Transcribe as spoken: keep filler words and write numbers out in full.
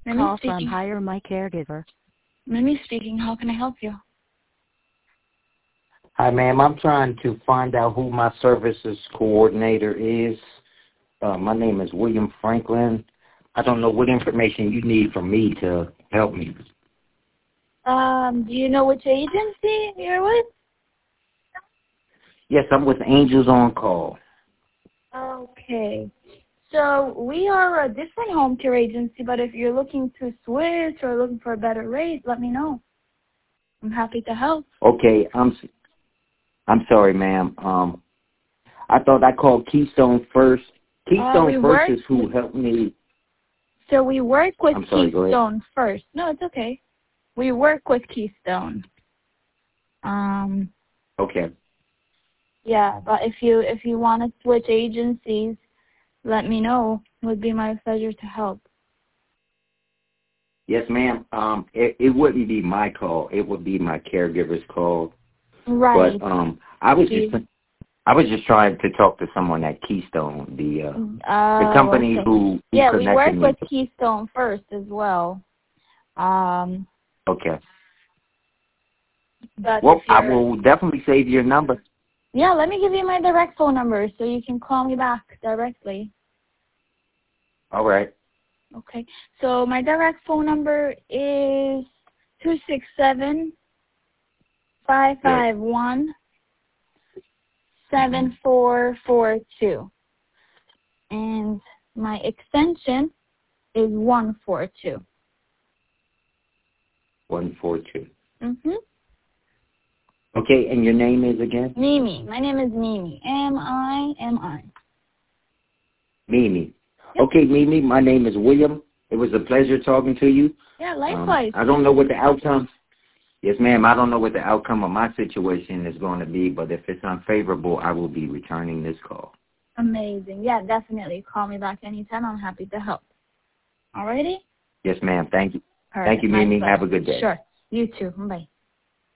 Mimi Call speaking. from Hire My Caregiver. Mimi speaking. How can I help you? Hi, ma'am. I'm trying to find out who my services coordinator is. Uh, my name is William Franklin. I don't know what information you need from me to help me. Um, do you know which agency you're with? Yes, I'm with Angels on Call. Okay. So we are a different home care agency, but if you're looking to switch or looking for a better rate, let me know. I'm happy to help. Okay, I'm I'm sorry, ma'am. Um, I thought I called Keystone first. Keystone Uh, we first work is who helped me. So we work with I'm sorry, go ahead. Keystone first. No, it's okay. We work with Keystone. Um, Okay. yeah, but if you if you want to switch agencies, let me know. It would be my pleasure to help. Yes, ma'am. Um, it, it wouldn't be my call. It would be my caregiver's call. Right. But um, I was just I was just trying to talk to someone at Keystone, the uh, uh, the company okay. who, who Yeah, we work connected me. with Keystone first as well. Um, Okay. but Well, if I you're will definitely save your number. yeah, let me give you my direct phone number so you can call me back directly. All right. Okay. So my direct phone number is two six seven five five one seven four four two, and my extension is one four two. One four two. Mhm. Okay, and your name is again? Mimi. My name is Mimi. M I M I. Mimi. Yep. Okay, Mimi. My name is William. It was a pleasure talking to you. Yeah, Um, likewise. I don't know what the outcome. Yes, ma'am. I don't know what the outcome of my situation is going to be, but if it's unfavorable, I will be returning this call. Amazing. Yeah, definitely. Call me back anytime. I'm happy to help. Alrighty? Yes, ma'am. Thank you. All right. Thank you, My Mimi. pleasure. Have a good day. Sure. You too. Bye.